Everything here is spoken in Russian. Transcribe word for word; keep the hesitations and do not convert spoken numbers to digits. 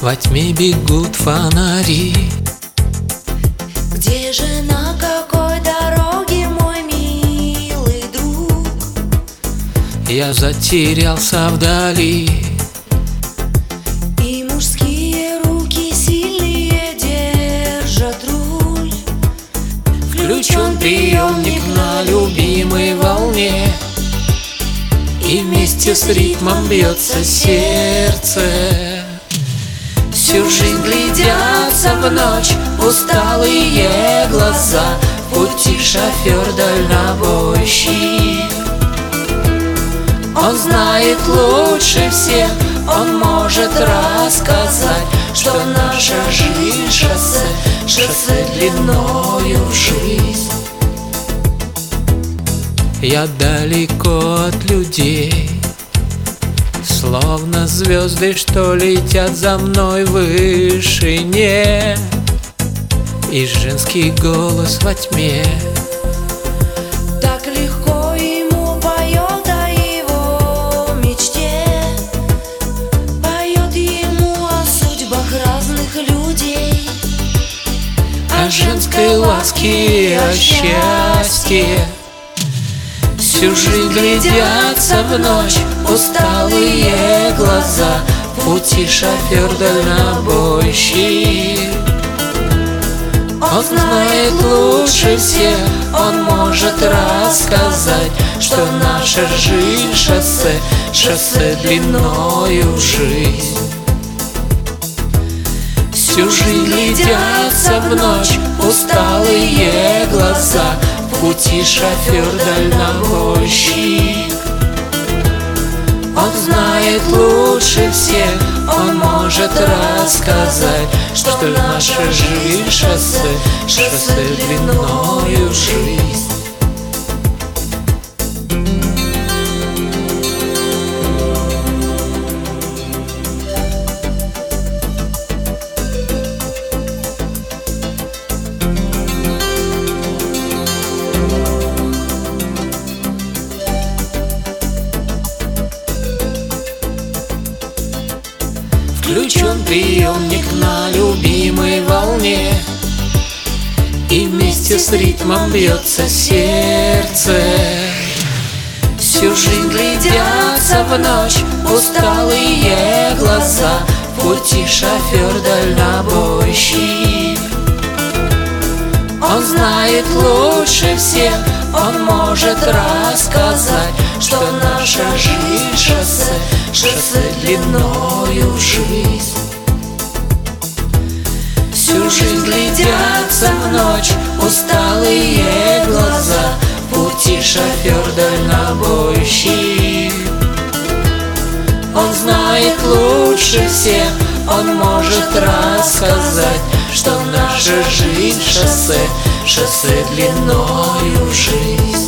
Во тьме бегут фонари. Где же, на какой дороге, мой милый друг? Я затерялся вдали. И мужские руки сильные держат руль. Включен приемник на любимой волне, и вместе с ритмом бьется сердце. Всю жизнь глядятся в ночь усталые глаза, в пути шофер дальнобойщик. Он знает лучше всех, он может рассказать, что наша жизнь шоссе, шоссе длиною в жизнь. Я далеко от людей, словно звезды, что летят за мной в вышине. И женский голос во тьме так легко ему поет о его мечте, поет ему о судьбах разных людей, о женской ласке и о счастье. Всю жизнь глядятся в ночь усталые глаза, в пути шофер дальнобойщик. Он знает лучше всех, он может рассказать, что наша жизнь шоссе, шоссе длиною в жизнь. Всю жизнь глядятся в ночь усталые глаза, в пути шофер дальнобойщик. Он знает лучше всех, он может рассказать, что наша жизнь шоссе, шоссе длиною в жизнь. Включен приемник на любимой волне, и вместе с ритмом бьется сердце. Всю жизнь глядятся в ночь усталые глаза, в пути шофер дальнобойщик. Он знает лучше всех, он может рассказать, что наша жизнь шоссе, шоссе длиною в жизнь. Всю жизнь глядятся в ночь усталые глаза, в пути шофер дальнобойщик. Он знает лучше всех, он может рассказать, что наша жизнь шоссе, шоссе длиною в жизнь.